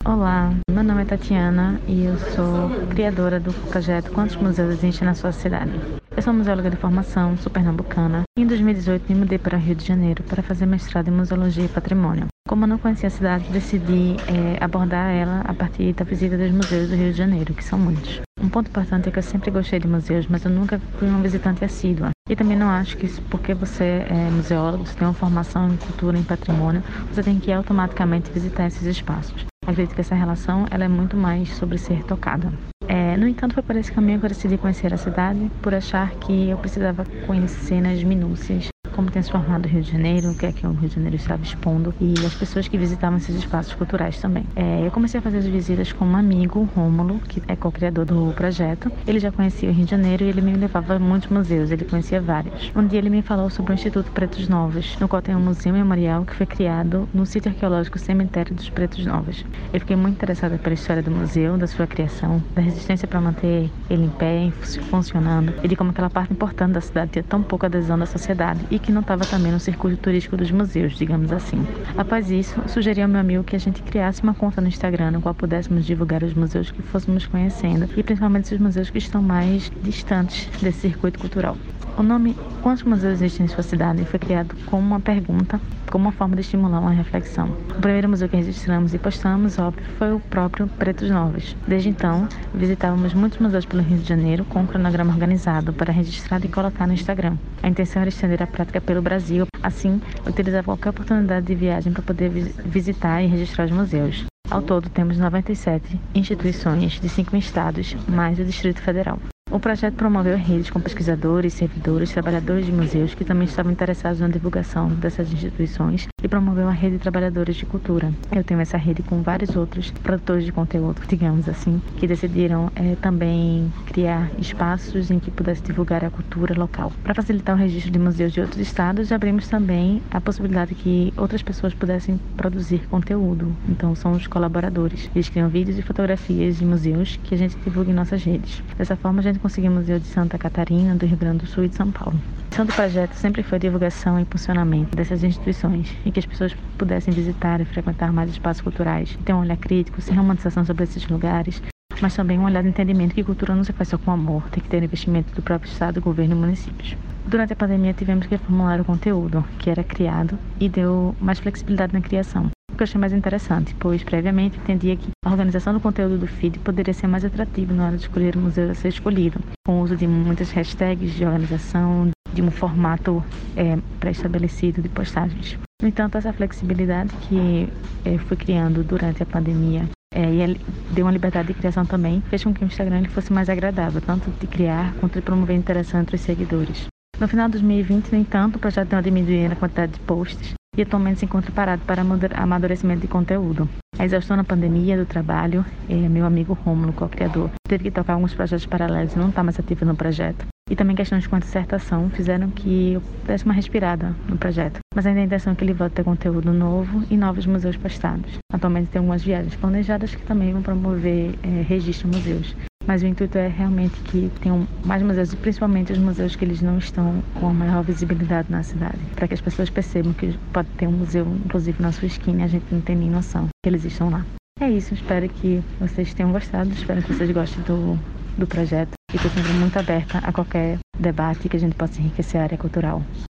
Olá, meu nome é Tatiana e eu sou criadora do projeto Quantos Museus Existem na Sua Cidade? Eu sou museóloga de formação, sou pernambucana e em 2018 me mudei para Rio de Janeiro para fazer mestrado em Museologia e Patrimônio. Como eu não conhecia a cidade, decidi abordar ela a partir da visita dos museus do Rio de Janeiro, que são muitos. Um ponto importante é que eu sempre gostei de museus, mas eu nunca fui uma visitante assídua. E também não acho que porque você é museólogo, você tem uma formação em cultura, em patrimônio, você tem que automaticamente visitar esses espaços. Acredito que essa relação ela é muito mais sobre ser tocada. No entanto, foi por esse caminho que eu decidi conhecer a cidade, por achar que eu precisava conhecer nas minúcias como tem se formado o Rio de Janeiro, o que é que o Rio de Janeiro estava expondo e as pessoas que visitavam esses espaços culturais também. Eu comecei a fazer as visitas com um amigo, Rômulo, que é co-criador do projeto. Ele já conhecia o Rio de Janeiro e ele me levava a muitos museus, ele conhecia vários. Um dia ele me falou sobre o Instituto Pretos Novos, no qual tem um museu memorial que foi criado no sítio arqueológico Cemitério dos Pretos Novos. Eu fiquei muito interessada pela história do museu, da sua criação, da resistência para manter ele em pé, funcionando, e de como aquela parte importante da cidade tinha tão pouca adesão da sociedade e que não estava também no circuito turístico dos museus, digamos assim. Após isso, sugeri ao meu amigo que a gente criasse uma conta no Instagram, no qual pudéssemos divulgar os museus que fôssemos conhecendo e principalmente os museus que estão mais distantes desse circuito cultural. O nome Quantos Museus Existem em Sua Cidade foi criado como uma pergunta, como uma forma de estimular uma reflexão. O primeiro museu que registramos e postamos, óbvio, foi o próprio Pretos Novos. Desde então, visitávamos muitos museus pelo Rio de Janeiro com um cronograma organizado para registrar e colocar no Instagram. A intenção era estender a prática pelo Brasil, assim, utilizar qualquer oportunidade de viagem para poder visitar e registrar os museus. Ao todo, temos 97 instituições de 5 estados, mais o Distrito Federal. O projeto promoveu redes com pesquisadores, servidores, trabalhadores de museus que também estavam interessados na divulgação dessas instituições e promoveu a rede de trabalhadores de cultura. Eu tenho essa rede com vários outros produtores de conteúdo, digamos assim, que decidiram também criar espaços em que pudesse divulgar a cultura local. Para facilitar o registro de museus de outros estados, abrimos também a possibilidade que outras pessoas pudessem produzir conteúdo. Então, são os colaboradores. Eles criam vídeos e fotografias de museus que a gente divulga em nossas redes. Dessa forma, a gente conseguiu museu de Santa Catarina, do Rio Grande do Sul e de São Paulo. A missão do projeto sempre foi a divulgação e funcionamento dessas instituições e que as pessoas pudessem visitar e frequentar mais espaços culturais, ter um olhar crítico, sem romantização sobre esses lugares, mas também um olhar de entendimento que cultura não se faz só com amor, tem que ter investimento do próprio Estado, governo e municípios. Durante a pandemia tivemos que reformular o conteúdo que era criado e deu mais flexibilidade na criação. O que eu achei mais interessante, pois previamente entendia que a organização do conteúdo do feed poderia ser mais atrativo na hora de escolher o museu a ser escolhido, com o uso de muitas hashtags de organização, de um formato pré-estabelecido de postagens. No entanto, essa flexibilidade que fui criando durante a pandemia e deu uma liberdade de criação também, fez com que o Instagram ele fosse mais agradável, tanto de criar quanto de promover interação entre os seguidores. No final de 2020, no entanto, o projeto deu uma diminuída na quantidade de posts e atualmente se encontra parado para amadurecimento de conteúdo. A exaustão na pandemia do trabalho, meu amigo Rômulo, co-criador, teve que tocar alguns projetos paralelos e não está mais ativo no projeto. E também questões com a dissertação fizeram que eu desse uma respirada no projeto. Mas ainda a intenção é que ele volte a ter conteúdo novo e novos museus postados. Atualmente tem algumas viagens planejadas que também vão promover registro em museus. Mas o intuito é realmente que tenham mais museus, e principalmente os museus que eles não estão com a maior visibilidade na cidade, para que as pessoas percebam que pode ter um museu, inclusive na sua esquina, e a gente não tem nem noção que eles estão lá. É isso, espero que vocês tenham gostado, espero que vocês gostem do projeto e que eu estou sempre muito aberta a qualquer debate que a gente possa enriquecer a área cultural.